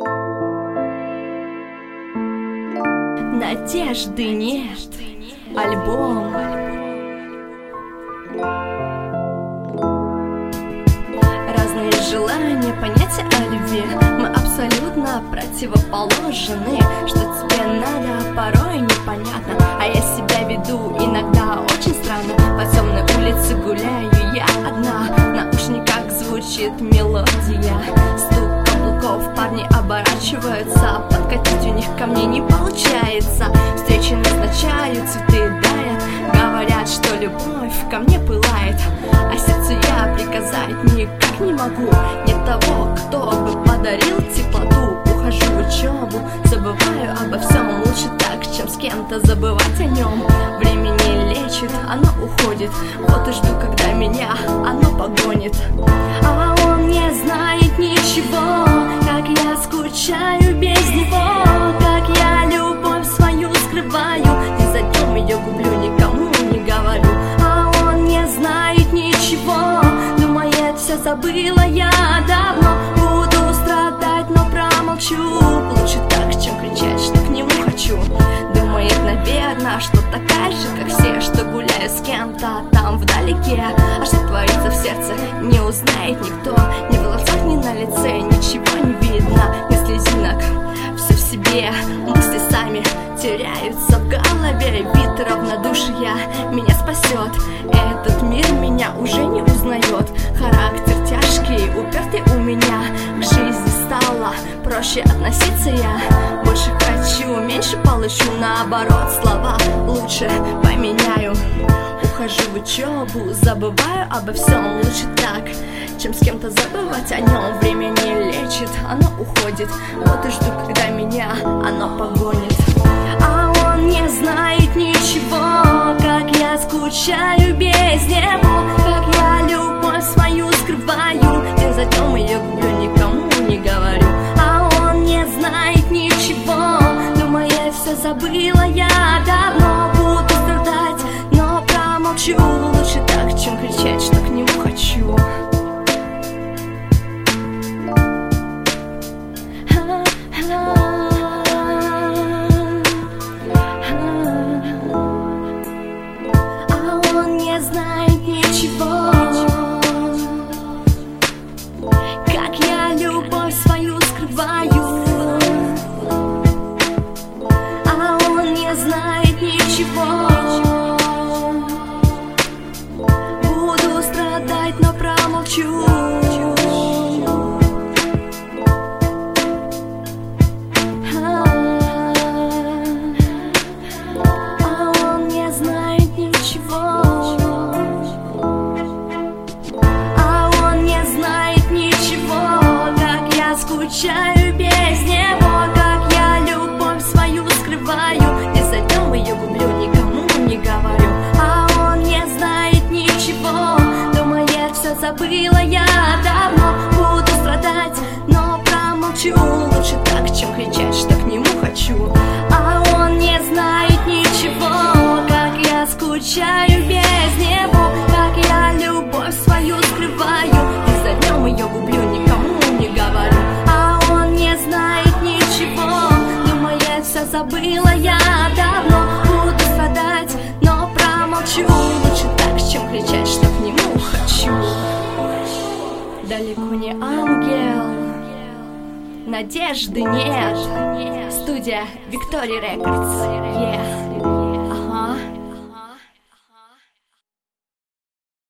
Надежды нет. Альбом. Разные желания, понятия о любви. Мы абсолютно противоположны. Что тебе надо, порой непонятно. А я себя веду иногда очень странно. По темной улице гуляю я одна. В наушниках звучит мелодия. Стук каблуков, парни оборачиваются. Подкатить у них ко мне не получается. Встречи назначают, цветы дарят. Говорят, что любовь ко мне пылает. А сердцу я приказать никак не могу. Нет того, кто бы подарил теплоту. Ухожу в учебу, забываю обо всем. Лучше так, чем с кем-то забывать о нем. Время не лечит, оно уходит. Вот и жду, когда меня оно погонит. А он не знает ничего, как я скучаю без него. Как я любовь свою скрываю, и за днем ее гублю, никому не говорю. А он не знает ничего, думает, все забыла я давно. Буду страдать, но промолчу. Лучше так, чем кричать, что к нему хочу. Думает, наверное, что такая же, как все, что гуляю с кем-то там вдалеке. А что творится в сердце, не узнает никто. Ни в глазах, ни на лице, ничего не видно, ни слезинок. Все в себе, мысли сами теряются в голове. Вид равнодушия меня спасет. Этот мир меня уже не узнает. Характер тяжкий, упертый у меня. К жизни стало проще относиться я. Больше хочу, меньше получу. Наоборот, слова лучше поменяю. Ухожу в учебу, забываю обо всем. Лучше так, чем с кем-то забывать о нем. Время не лечит, оно уходит. Вот и жду, когда меня оно погонит. А он не знает ничего, как я скучаю без него. Как я любовь свою скрываю, день за днем ее гублю, никому не говорю. А он не знает ничего, думает, все забыла я давно. Буду страдать, но промолчу. Лучше так, чем кричать, что к нему хочу. Знает ничего, как я любовь свою скрываю. А он не знает ничего. Буду страдать, но промолчу. Скучаю без него, как я любовь свою скрываю. И за днем ее гублю, никому не говорю. А он не знает ничего, думает, все забыла я давно. Буду страдать, но промолчу. Лучше так, чем кричать, что к нему хочу. А он не знает ничего, как я скучаю без него. Как я любовь свою скрываю. И за днем ее гублю, никому не говорю. Все забыла я давно. Буду страдать, но промолчу. Лучше так, чем кричать, что к нему хочу. Далеко не ангел, надежды нет. Студия Victory Records. Yeah.